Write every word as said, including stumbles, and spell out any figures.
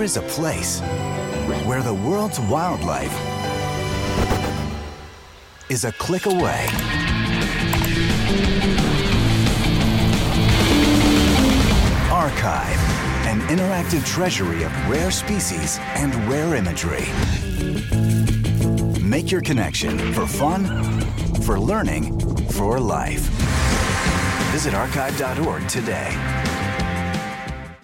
is a place where the world's wildlife is a click away. Archive, an interactive treasury of rare species and rare imagery. Make your connection for fun, for learning, for life. Visit archive dot org today.